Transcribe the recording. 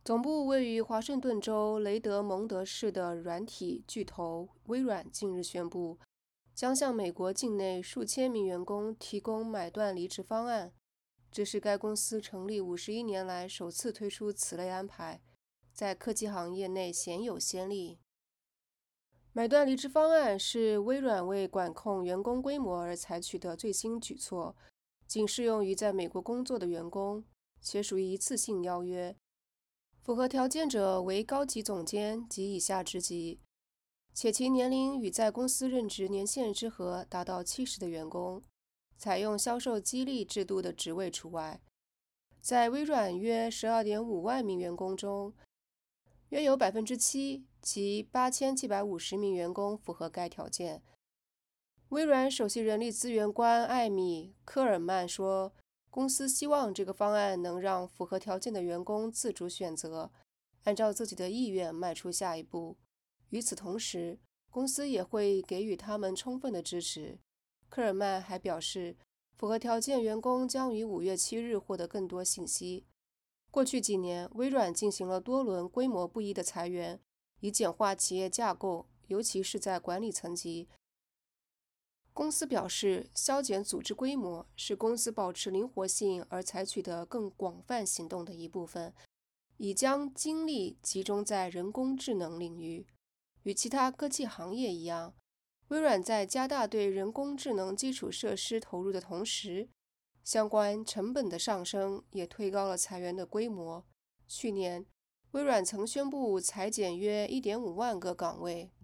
总部位于华盛顿州雷德蒙德市的软体巨头微软近日宣布，将向美国境内数千名员工提供买断离职方案。这是该公司成立51年来首次推出此类安排，在科技行业内鲜有先例。买断离职方案是微软为管控员工规模而采取的最新举措，仅适用于在美国工作的员工，且属于一次性邀约。符合条件者为高级总监及以下职级，且其年龄与在公司任职年限之和达到70的员工，采用销售激励制度的职位除外。在微软约12.5万名员工中，约有7%及8750名员工符合该条件。微软首席人力资源官艾米·科尔曼说，公司希望这个方案能让符合条件的员工自主选择，按照自己的意愿迈出下一步。与此同时，公司也会给予他们充分的支持。科尔曼还表示，符合条件员工将于5月7日获得更多信息。过去几年，微软进行了多轮规模不一的裁员，以简化企业架构，尤其是在管理层级。公司表示，削减组织规模是公司保持灵活性而采取的更广泛行动的一部分，以将精力集中在人工智能领域。与其他科技行业一样，微软在加大对人工智能基础设施投入的同时，相关成本的上升也推高了裁员的规模。去年，微软曾宣布裁减约1.5万个岗位。